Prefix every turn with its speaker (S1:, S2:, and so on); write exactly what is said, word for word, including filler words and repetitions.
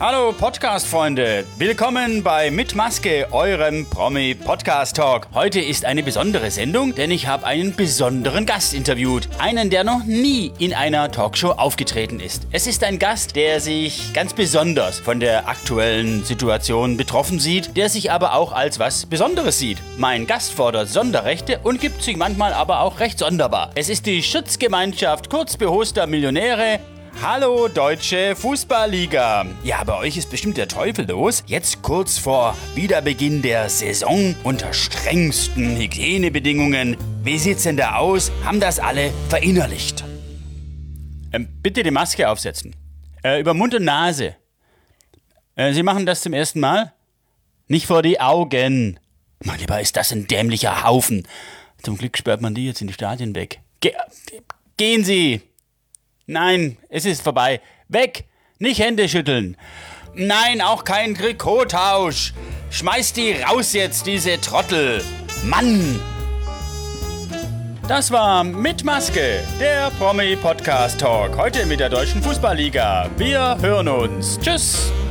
S1: Hallo Podcast-Freunde, willkommen bei Mit Maske, eurem Promi-Podcast-Talk. Heute ist eine besondere Sendung, denn ich habe einen besonderen Gast interviewt. Einen, der noch nie in einer Talkshow aufgetreten ist. Es ist ein Gast, der sich ganz besonders von der aktuellen Situation betroffen sieht, der sich aber auch als was Besonderes sieht. Mein Gast fordert Sonderrechte und gibt sich manchmal aber auch recht sonderbar. Es ist die Schutzgemeinschaft kurzbehoster Millionäre. Hallo Deutsche Fußballliga. Ja, bei euch ist bestimmt der Teufel los. Jetzt kurz vor Wiederbeginn der Saison unter strengsten Hygienebedingungen. Wie sieht's denn da aus? Haben das alle verinnerlicht? Ähm, bitte die Maske aufsetzen. Äh, über Mund und Nase. Äh, Sie machen das zum ersten Mal? Nicht vor die Augen. Mein Lieber, ist das ein dämlicher Haufen. Zum Glück sperrt man die jetzt in die Stadien weg. Ge- gehen Sie! Nein, es ist vorbei. Weg! Nicht Hände schütteln. Nein, auch kein Trikottausch. Schmeißt die raus jetzt, diese Trottel. Mann! Das war Mit Maske, der Promi-Podcast-Talk. Heute mit der Deutschen Fußballliga. Wir hören uns. Tschüss!